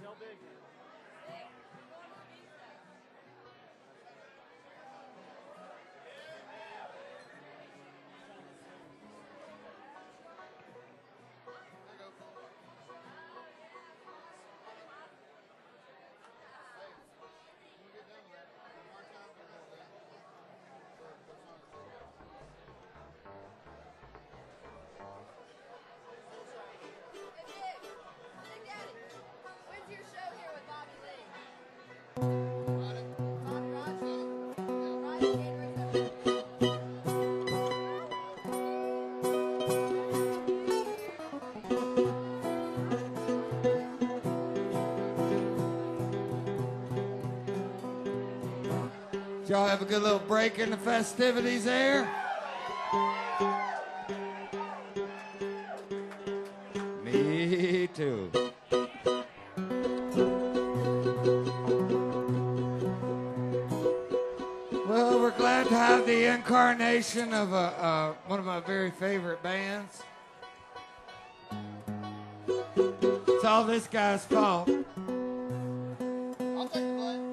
Y'all have a good little break in the festivities there? Me too. Well, we're glad to have the incarnation of one of my very favorite bands. It's all this guy's fault. I'll take the blame.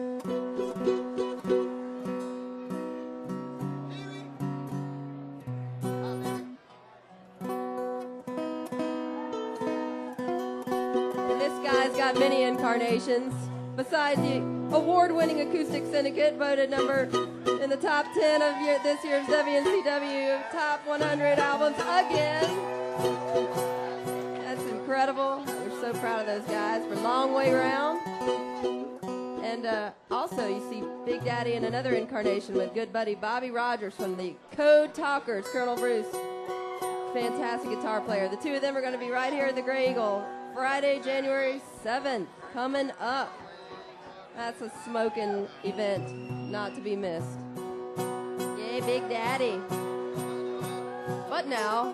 Got many incarnations. Besides the award-winning Acoustic Syndicate, voted number in the top 10 of this year's WNCW Top 100 albums again. That's incredible. We're so proud of those guys for Long Way Round. And also, you see Big Daddy in another incarnation with good buddy Bobby Rogers from the Code Talkers, Colonel Bruce. Fantastic guitar player. The two of them are going to be right here at the Grey Eagle Friday, January 7th, coming up. That's a smoking event not to be missed. Yay, Big Daddy. But now,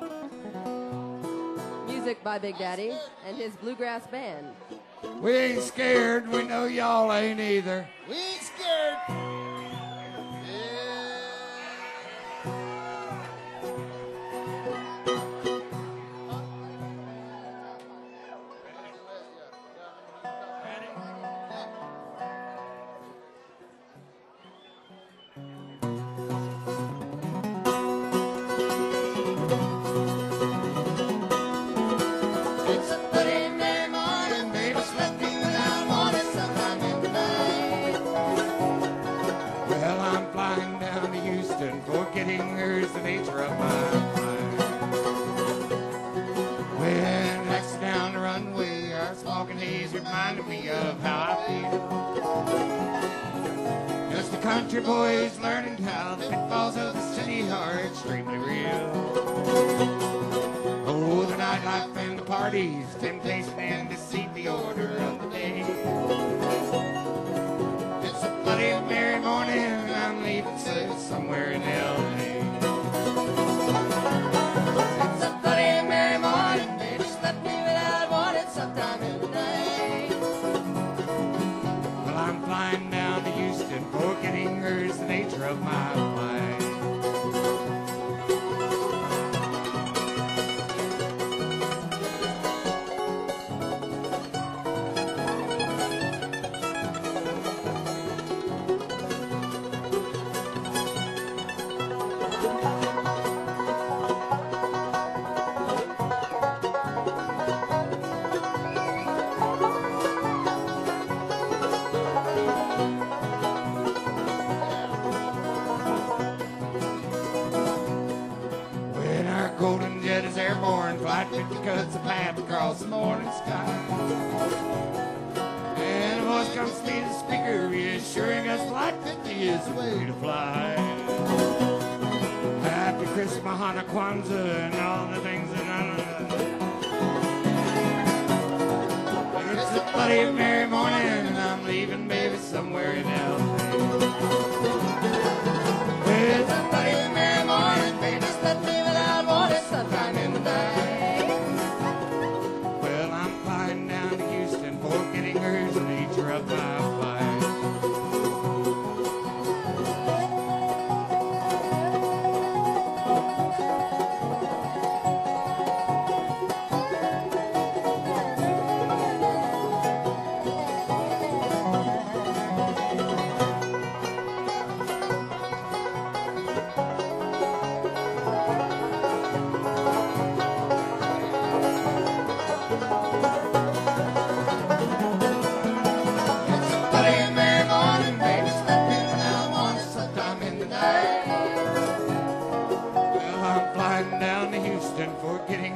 music by Big Daddy and his bluegrass band. We ain't scared. We know y'all ain't either. We ain't scared. Forgetting here's the nature of my mind. When next down the runway, our smoke and haze reminded me of how I feel. Just a country boys learning how the pitfalls of the city are extremely real. Oh, the nightlife and the parties, temptation and deceit, the order of the day. It's a bloody merry morning, and I'm leaving somewhere in L.A. It's a bloody merry morning, baby, slept me without warning sometime in the night. Well, I'm flying down to Houston, forgetting hers the nature of my flight. Airborne, flight 50 cuts a path across the morning sky. And a voice comes to me, the speaker, reassuring us flight 50 is the way to fly. Happy Christmas, Hanukkah, Kwanzaa, and all the things that I know. It's a bloody merry morning, and I'm leaving, baby, somewhere in L.A. It's a bloody merry morning, baby, slept me without warning sometime in the night. Well, I'm flying down to Houston, forgetting hers the nature of my flight.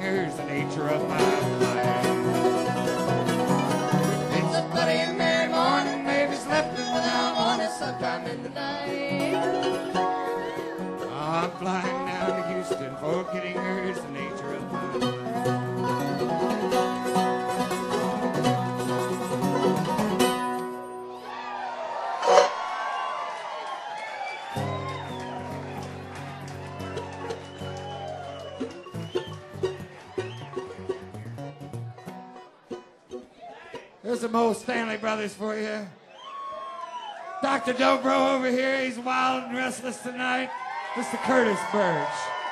here's the nature of my life. It's a bloody Mary morning, maybe slept in without warning sometime in the night. I'm flying down to Houston, forgetting here's the nature of my life. There's some old Stanley Brothers for you. Dr. Dobro over here, he's wild and restless tonight. Mr. Curtis Burge.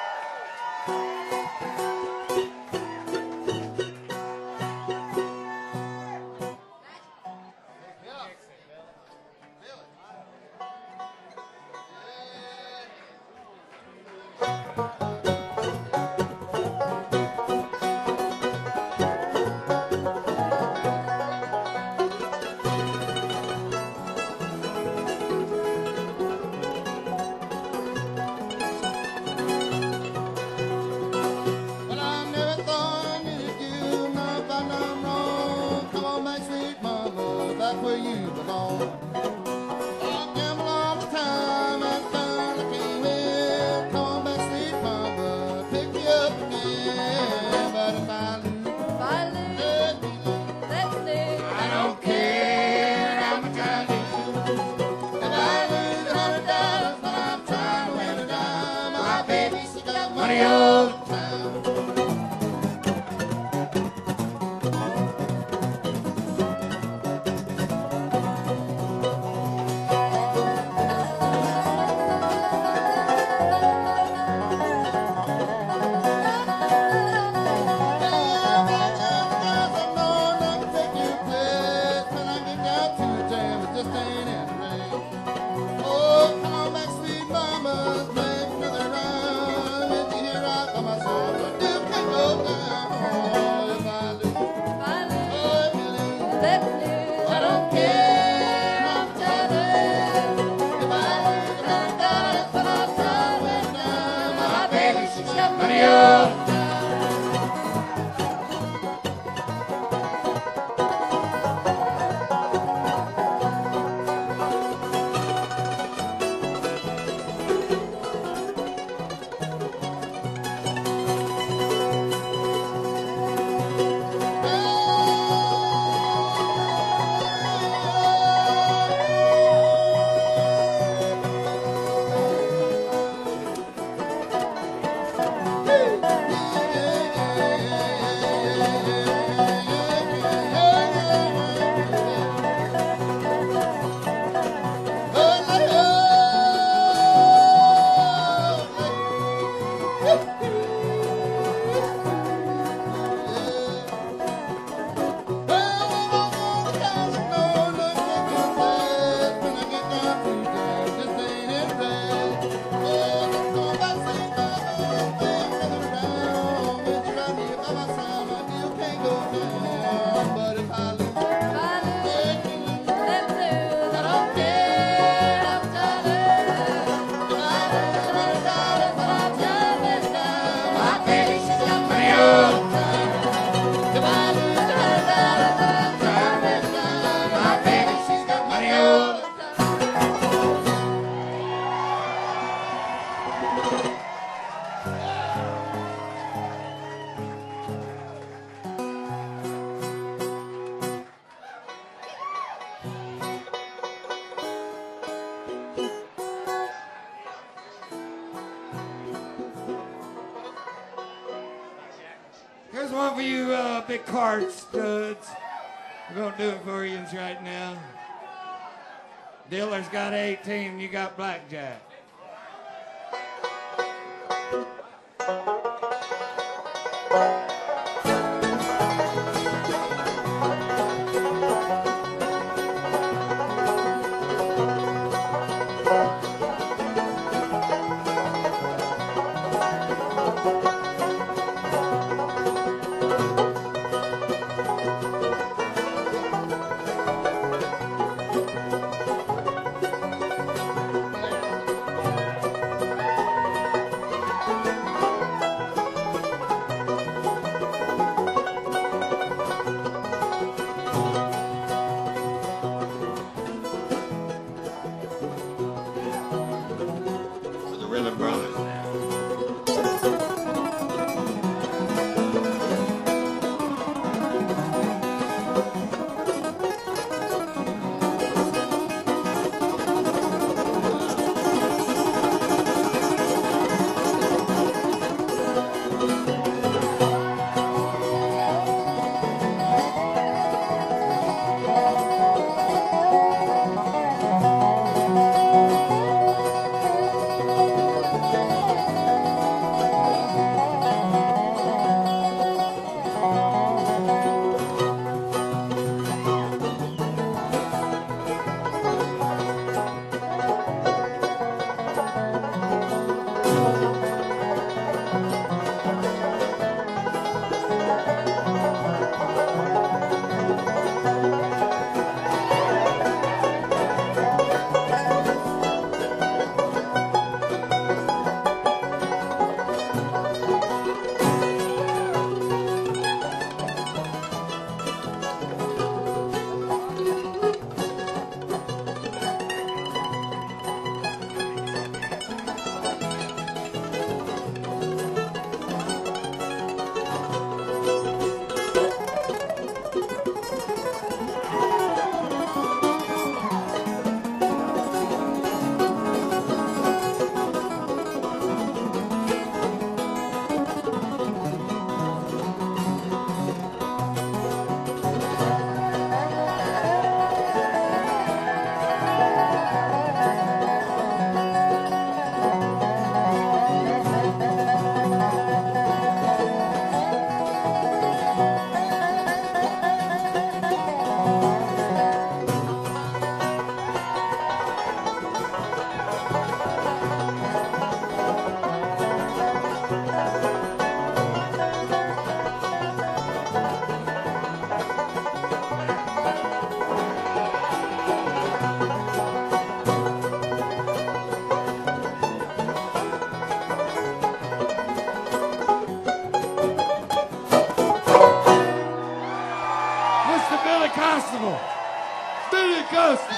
Here's one for you big card studs. We're going to do it for you right now. Dealer's got 18, you got blackjack. to Billy Constable. Billy Constable.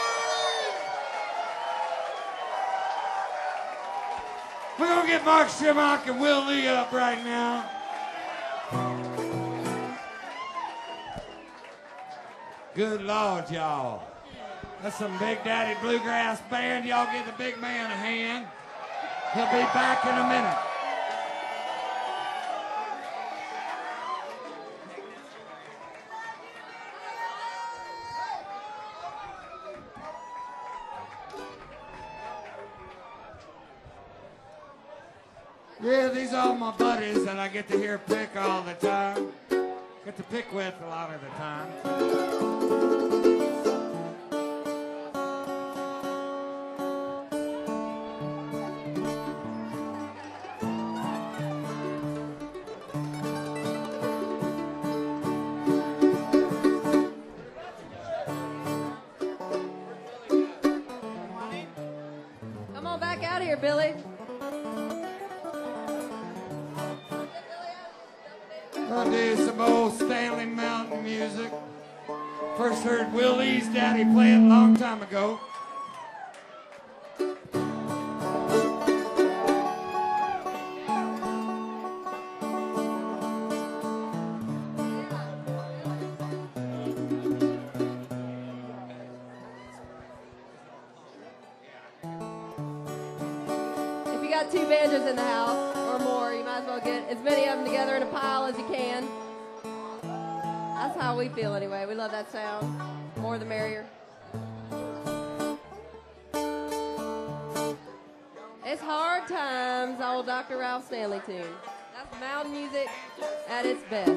We're going to get Mark Schimmock and Will Lee up right now. Good Lord, y'all. That's some Big Daddy Bluegrass band. Y'all give the big man a hand. He'll be back in a minute. Yeah, these are all my buddies that I get to hear pick all the time. Get to pick with a lot of the time. Come on back out of here, Billy. I'll do some old Stanley Mountain music. First heard Will Lee's daddy play it a long time ago. If you got two banjos in the house or more, you might as well get as many of them together in a pile as you can. That's how we feel anyway. We love that sound. More the merrier. It's Hard Times, old Dr. Ralph Stanley tune. That's mountain music at its best.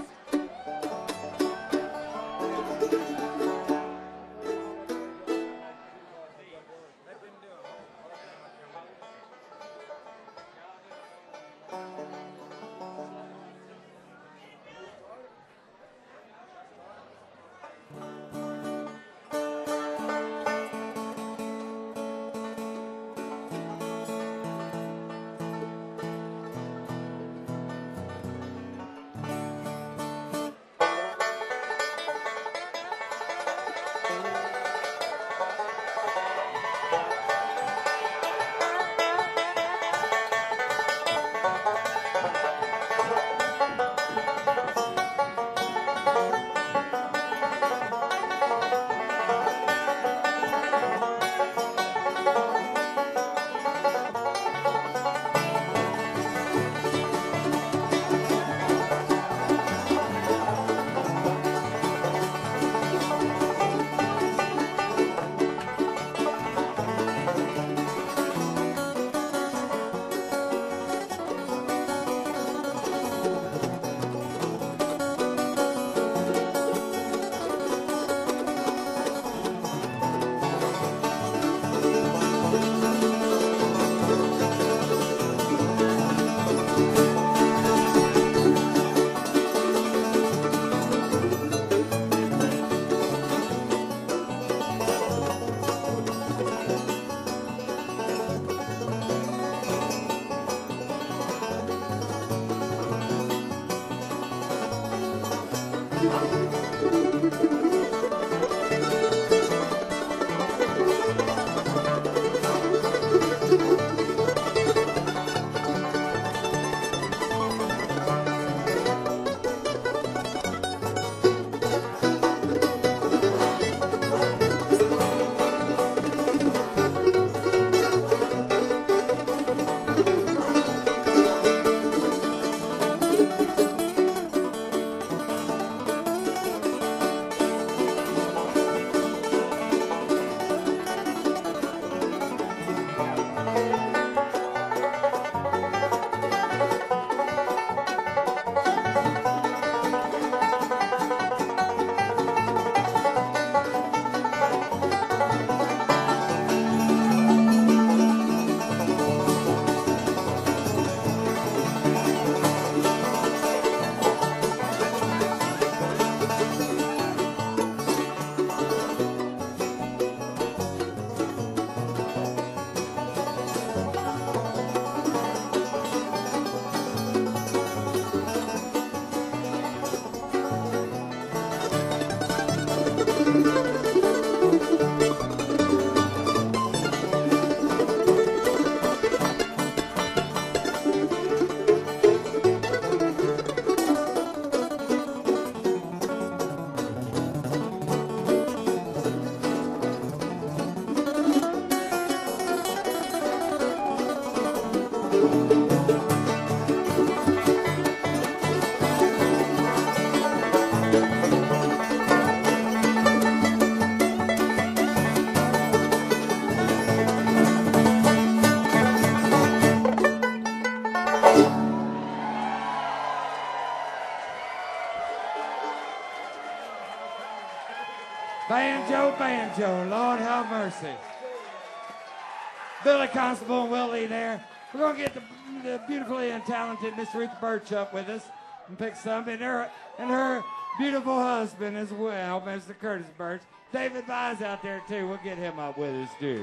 Banjo, banjo, Lord have mercy. Billy Constable and Willie there. We're going to get the beautifully and talented Miss Ruth Birch up with us and pick some. And her beautiful husband as well, Mr. Curtis Birch. David Vise out there, too. We'll get him up with us, too.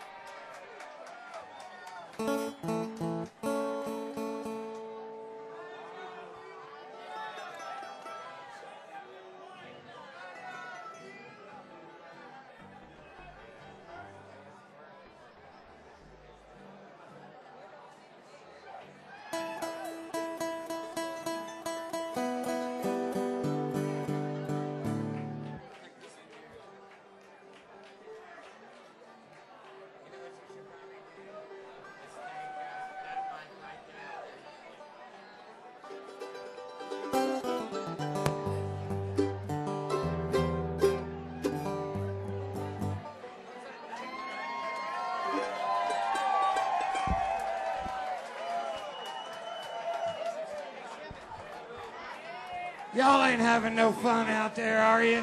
Y'all ain't having no fun out there, are you?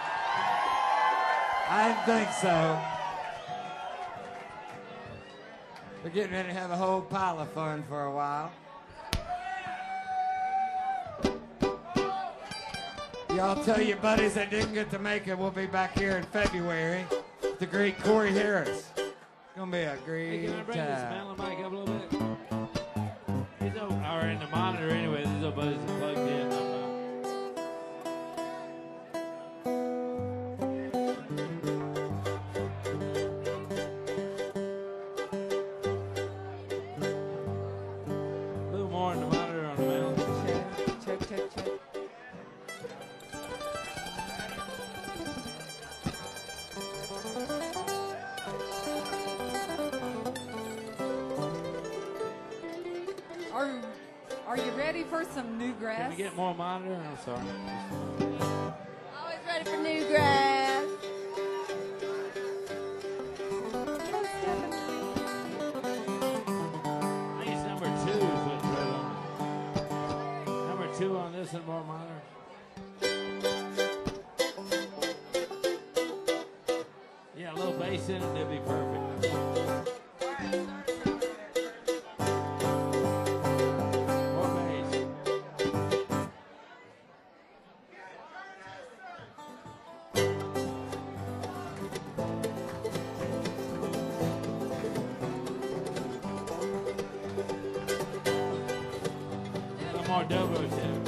I didn't think so. We're getting ready to have a whole pile of fun for a while. Y'all tell your buddies that didn't get to make it, we'll be back here in February with the great Corey Harris. It's gonna be a great Hey, can I bring this time. mountain mic up a little bit? These are in the monitor anyway. These are buddies are plugged in. A little more in the monitor on the mountain. Check. Are you ready for some Can newgrass? we get more monitor? I'm sorry. Always ready for new grass. I think it's number 2 is what's right on it. Number 2 on this and more monitor. Yeah, a little bass in it, that'd be perfect. More bass. A little more dobro too.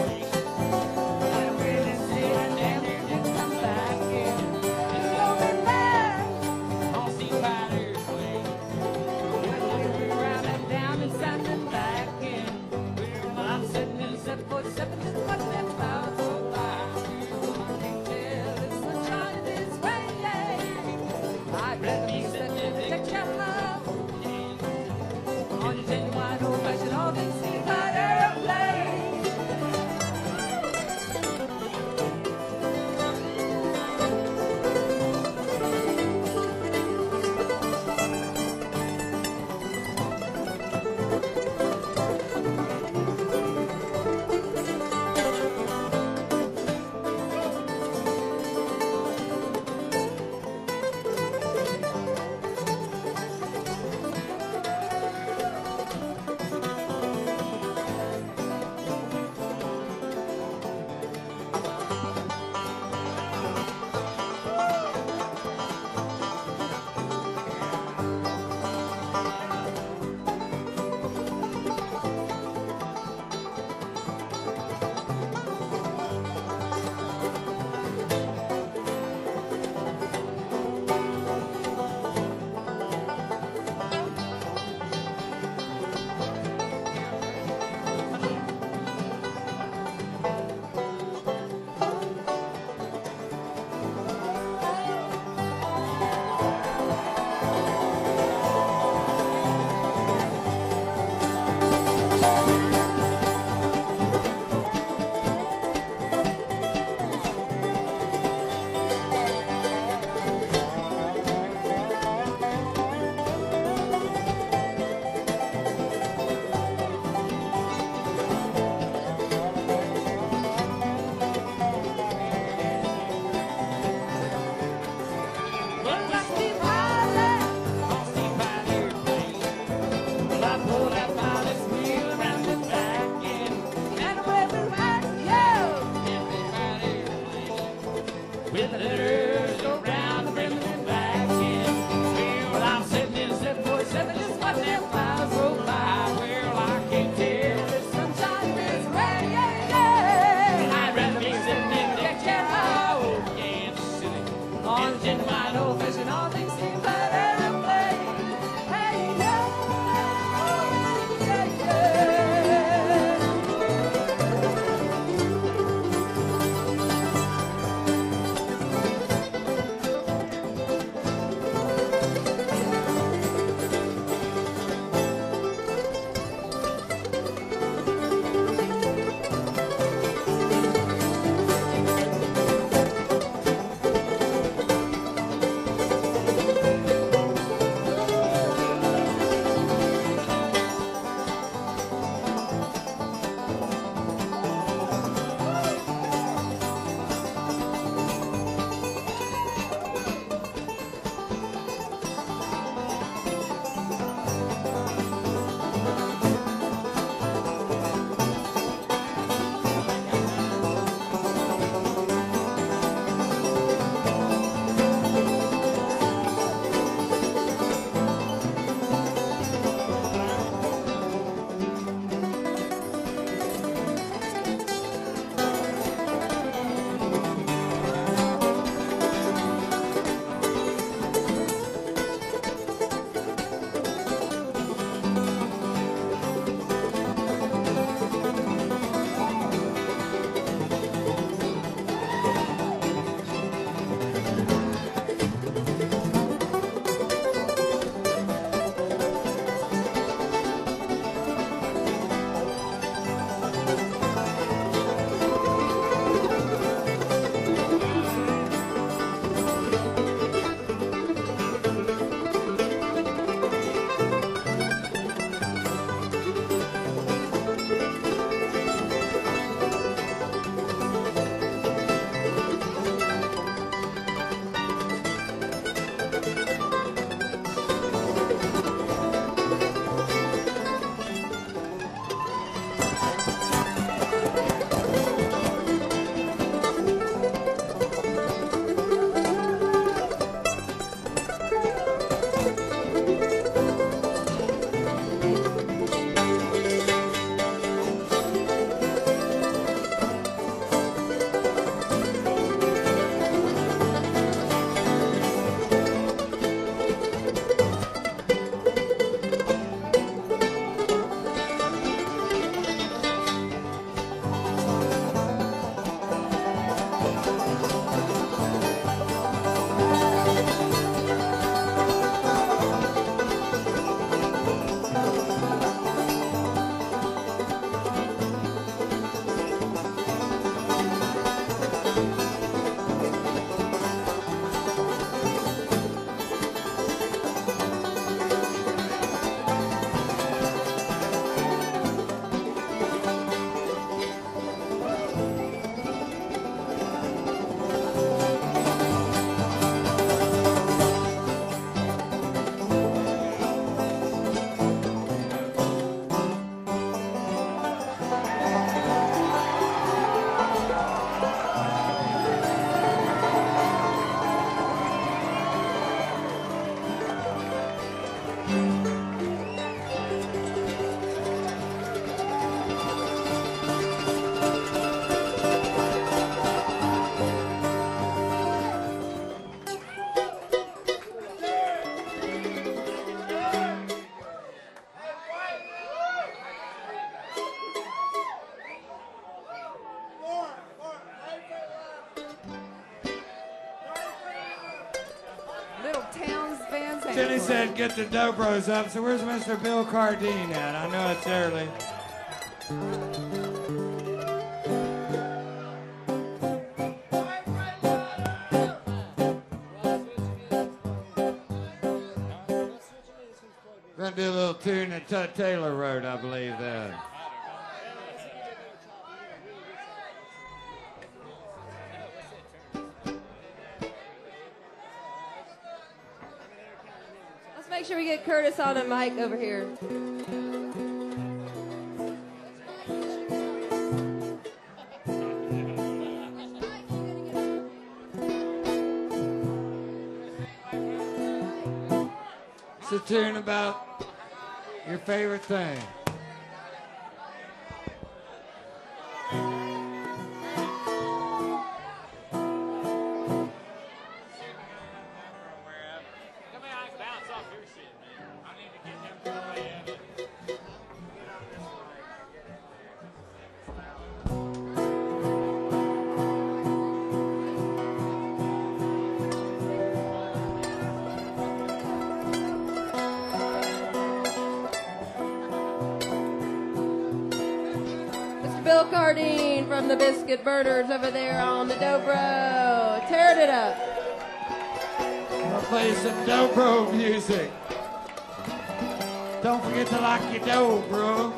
I'm really sitting down there, just come back here. Jenny said get the Dobros up, so where's Mr. Bill Cardine at? I know it's early. Gonna do a little tune that Tut Taylor wrote, I believe, then. Let's make sure we get Curtis on a mic over here. It's a tune about your favorite thing. Bill Cardine from the Biscuit Burners over there on the dobro. Tearing it up. I'll play some dobro music. Don't forget to lock your door, bro.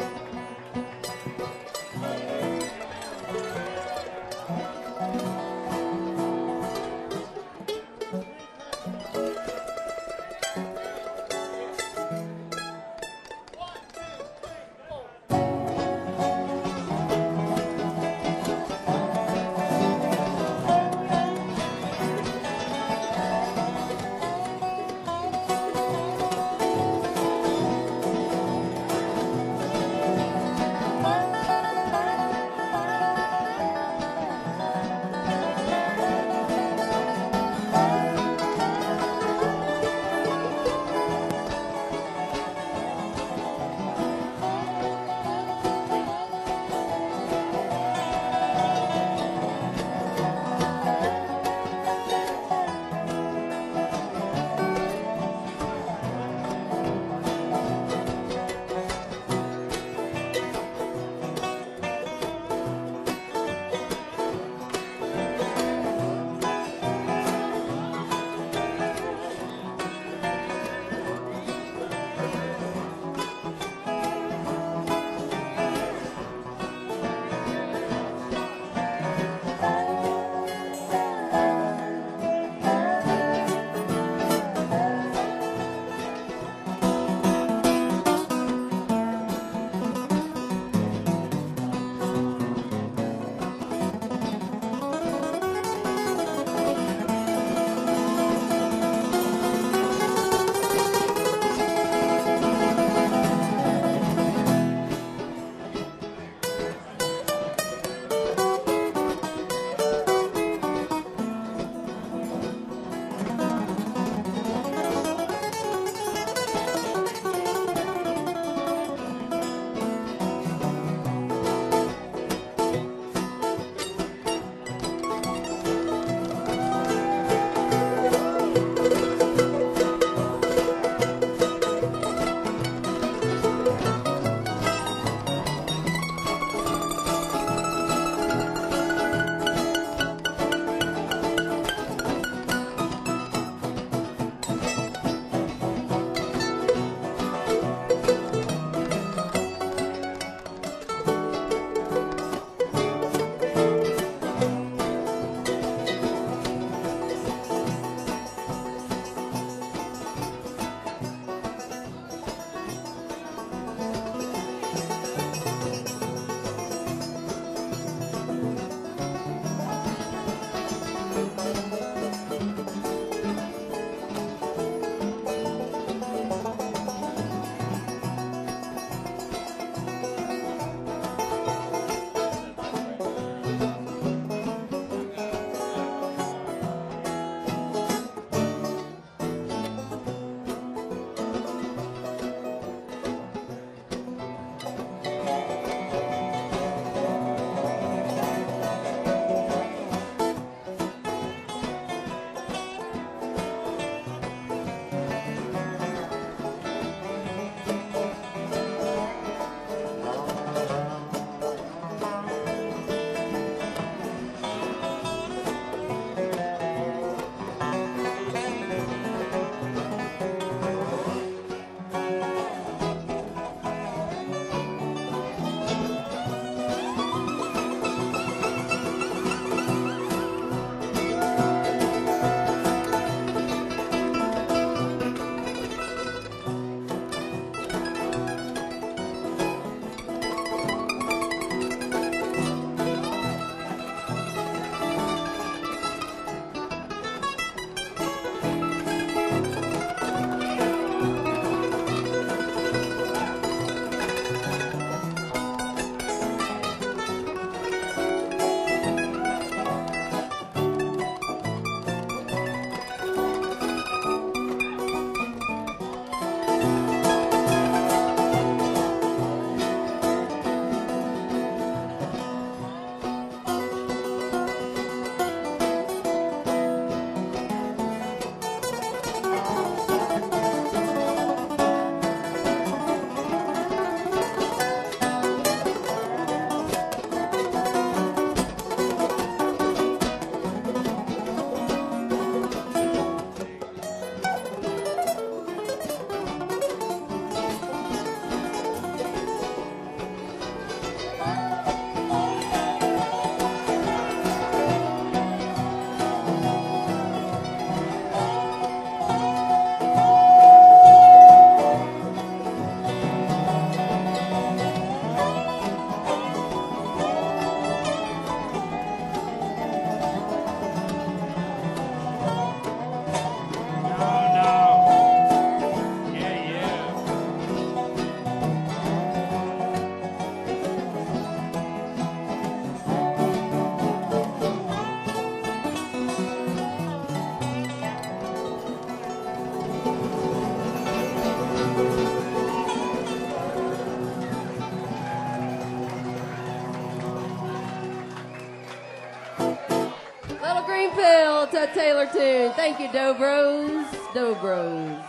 Tut Taylor tune. Thank you, Dobros. Dobros.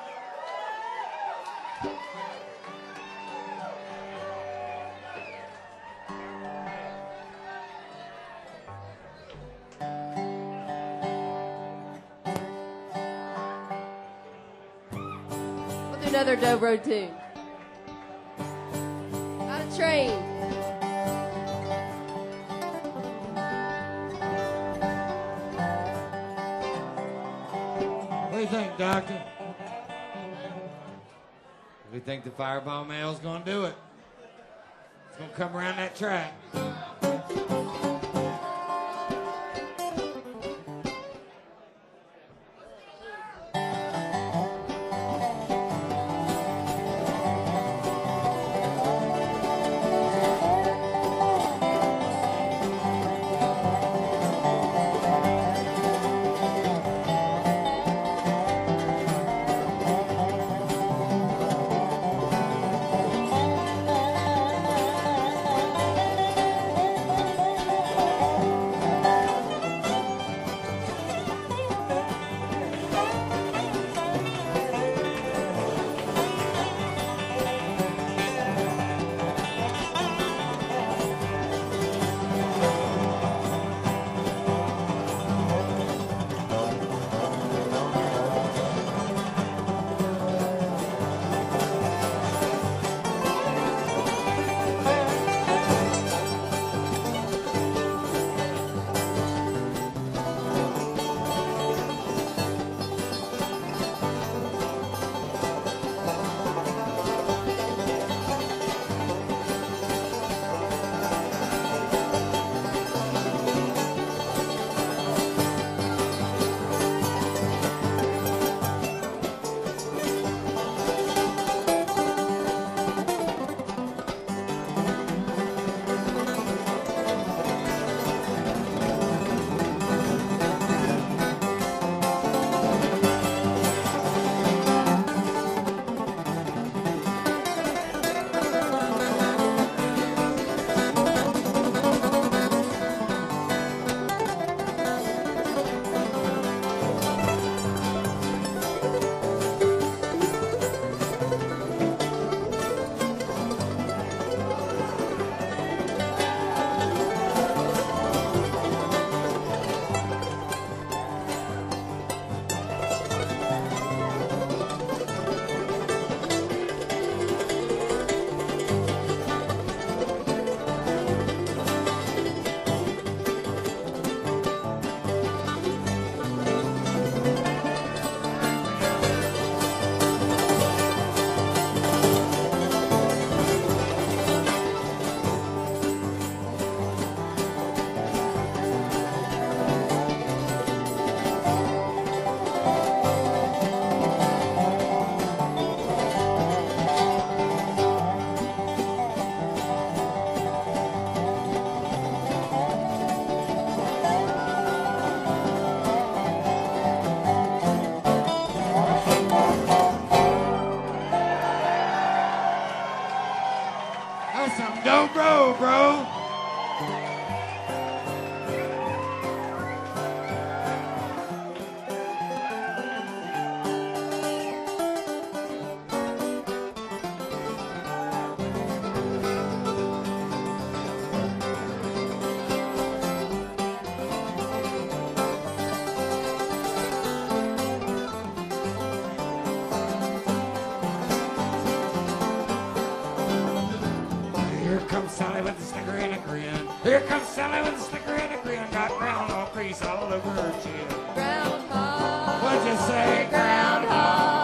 We'll do another Dobro tune. Got a train. What do you think, Doctor? We think the Fireball Male's gonna do it. It's gonna come around that track. Dobro, bro. Here comes Sally with the snicker and a grin. Here comes Sally with the snicker and a grin. Got groundhog grease all over her chin. Groundhog. What'd you say, groundhog?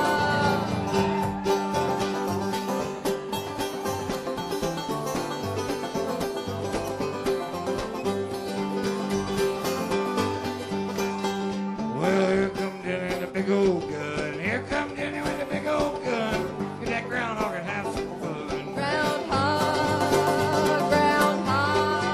Well, here come Jenny with the big old gun. Here come Jenny with the big old gun. Get that groundhog and have some fun. Groundhog. Groundhog.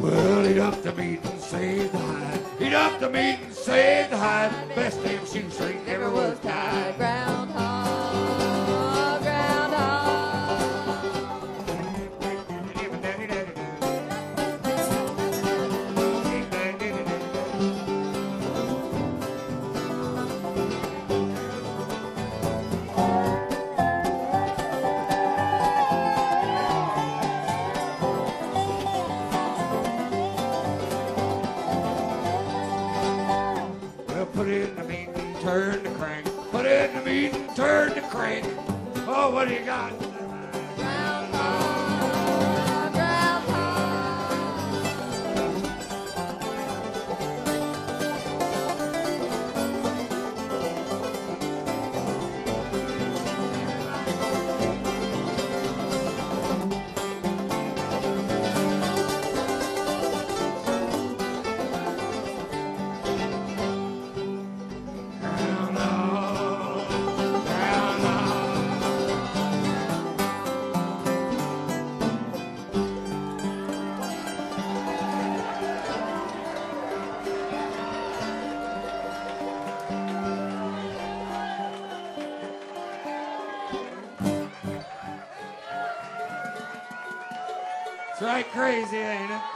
Well, eat up the meat and save the hide. Eat up the meat and save the hide. Best damn shoestring ever was tied. Groundhog, groundhog. Well, put it in the meat and turn the crank. Put it in the meat and turn the crank. Oh, what do you got? Groundhog, groundhog. Groundhog, groundhog. It's right crazy, ain't it?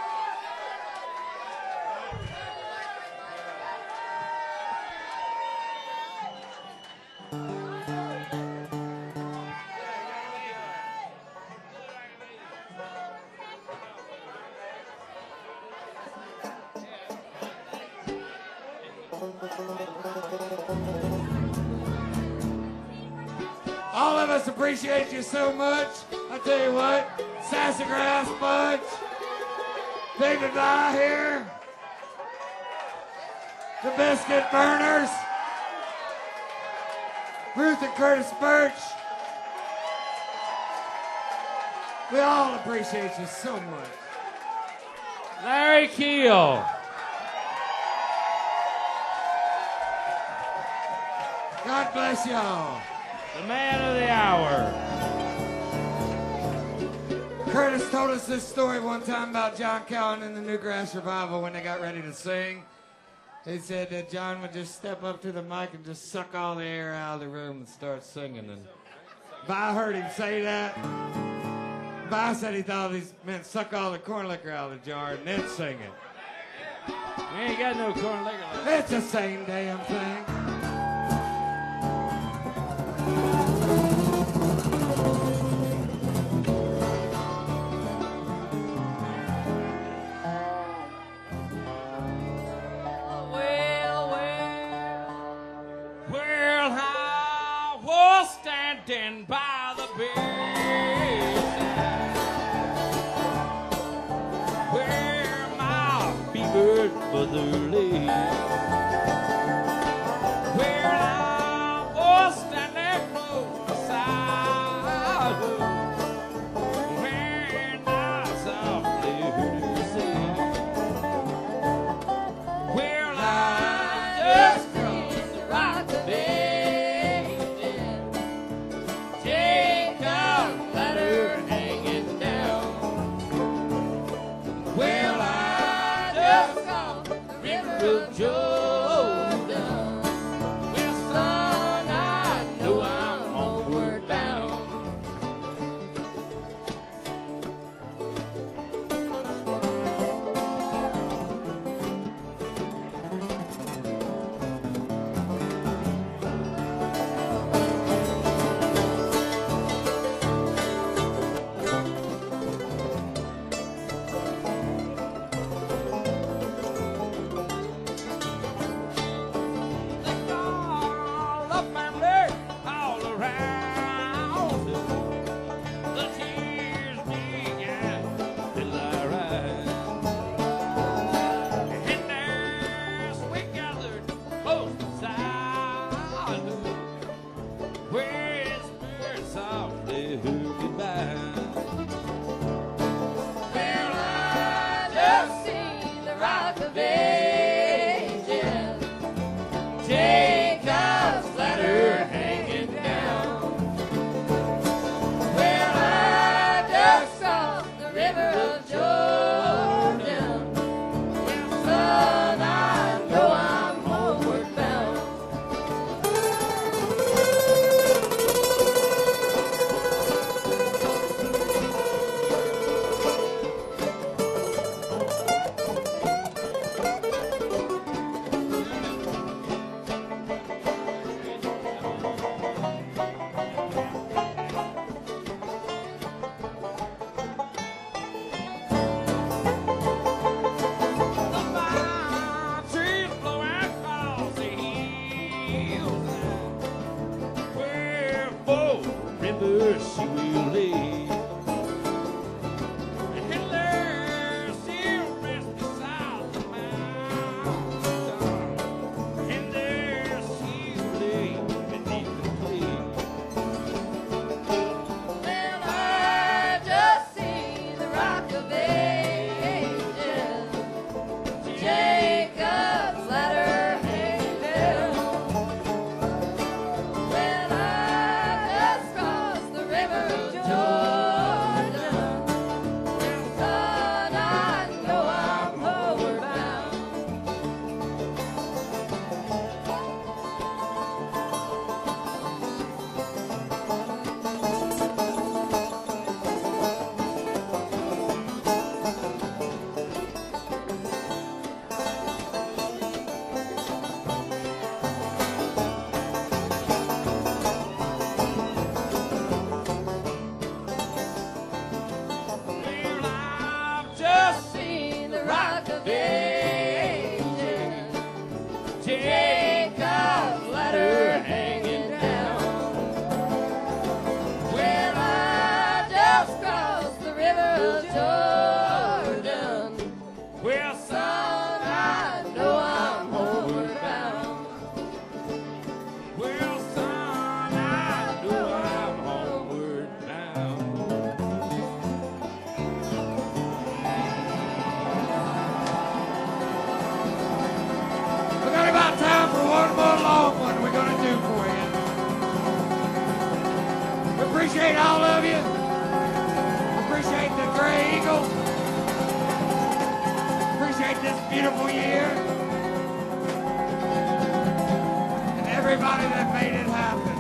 All of us appreciate you so much. I tell you what, Sassafras Bunch, Big Die here, the Biscuit Burners, Ruth and Curtis Birch. We all appreciate you so much. Larry Keel. God bless y'all. The man of the hour. Curtis told us this story one time about John Cowan and the Newgrass Revival when they got ready to sing. He said that John would just step up to the mic and just suck all the air out of the room and start singing. And Vi heard him say that. Vi said he thought he meant suck all the corn liquor out of the jar and then sing it. We ain't got no corn liquor left. It's the same damn thing. Well, I was standing by the bedside where my fevered mother lay. Well, I was standing close beside her when I softly heard her say, well, I just come to rock the baby. Take a ladder hanging down. Well, I just come the river of joy. appreciate all of you. Appreciate the Gray Eagle. Appreciate this beautiful year. And everybody that made it happen.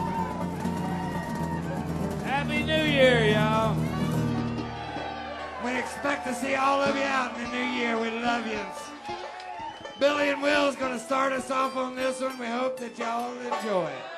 Happy New Year, y'all. We expect to see all of you out in the new year. We love you. Billy and Will's going to start us off on this one. We hope that y'all enjoy it.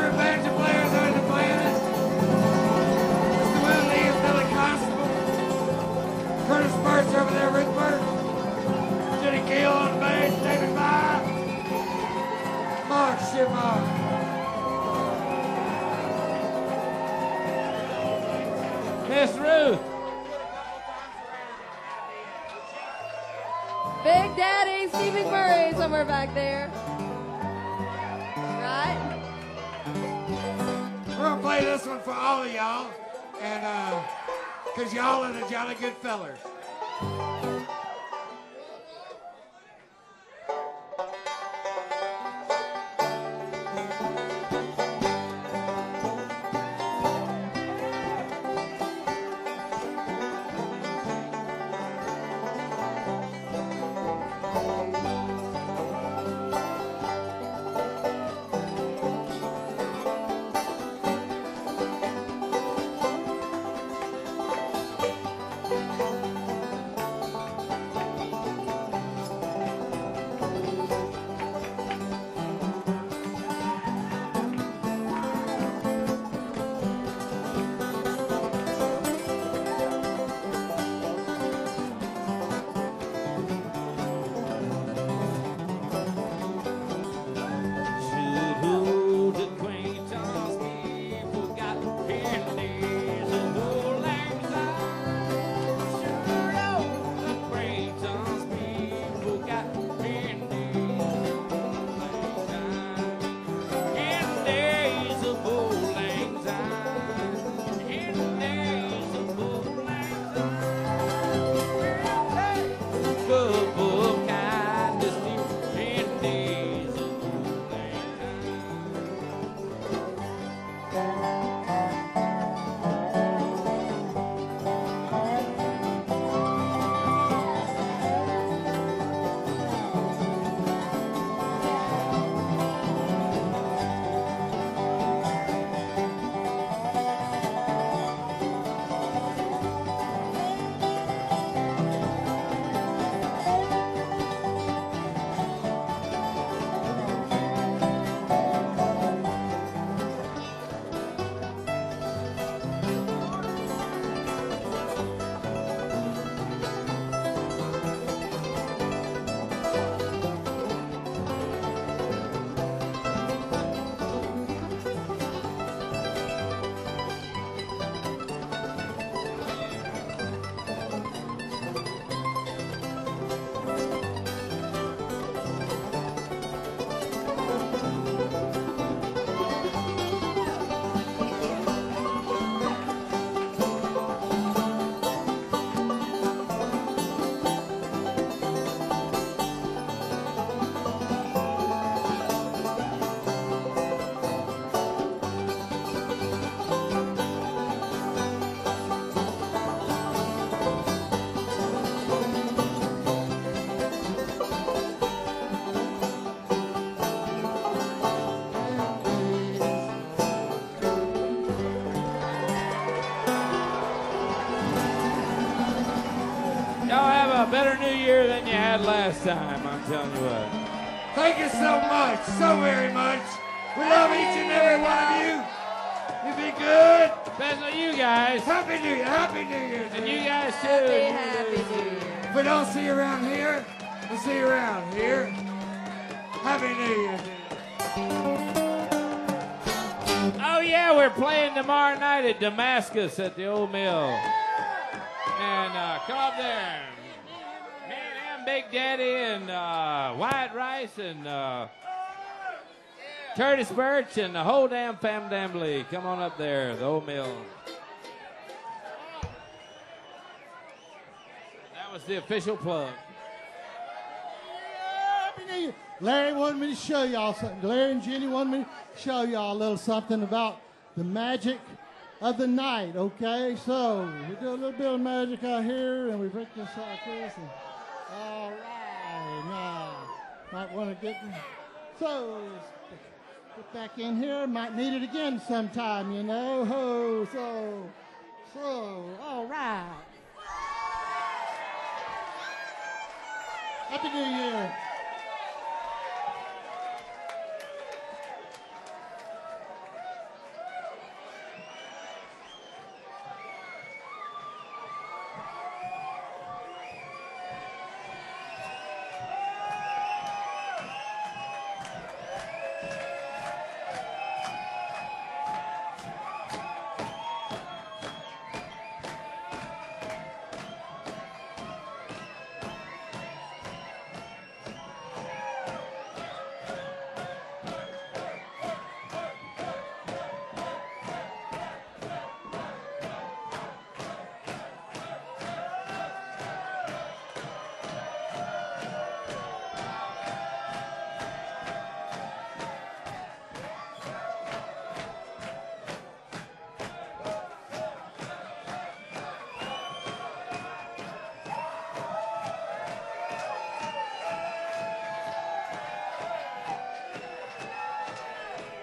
favorite banjo players on the planet. Mr. Will Lee and Billy Constable. Curtis Burt's over there, Rick Burt. Jenny Keel on bass, David Bye. Mark Shimmer. Miss Ruth. Big Daddy Steve McMurray somewhere back there. Right? We're gonna play this one for all of y'all, and cause y'all are the jolly good fellers. Better New Year than you had last time, I'm telling you what. Thank you so much, so very much. We love each and every one of you. You be good. Especially you guys. Happy New Year, Happy New Year. And you guys too. Happy New Year. If we don't see you around here, we'll see you around here. Happy New Year. Oh yeah, we're playing tomorrow night at Damascus at the Old Mill. And come up there. Me and him, Big Daddy, and Wyatt Rice, and Curtis Birch, and the whole damn family. Come on up there, the Old Mill. That was the official plug. Happy New Year. Larry wanted me to show y'all something. Larry and Jenny wanted me to show y'all a little something about the magic of the night, okay? So we do a little bit of magic out here, and we break this like this. And, all right, now, might want to get back in here. Might need it again sometime, you know. All right. Happy New Year.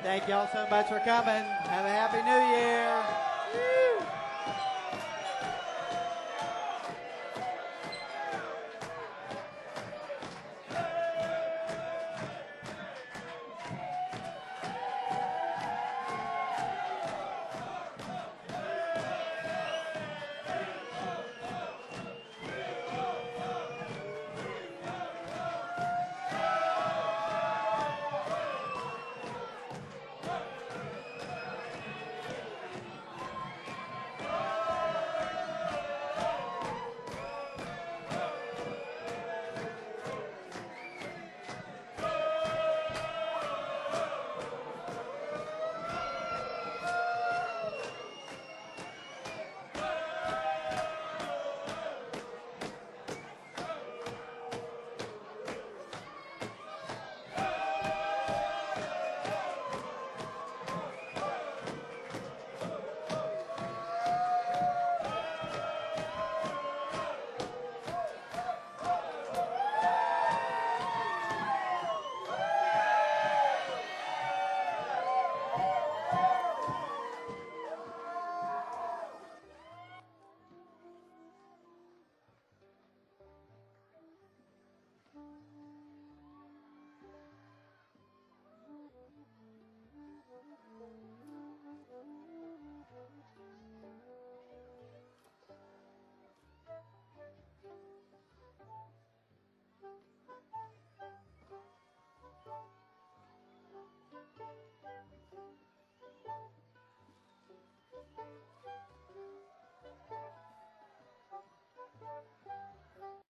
Thank y'all so much for coming. Have a happy new year. Woo.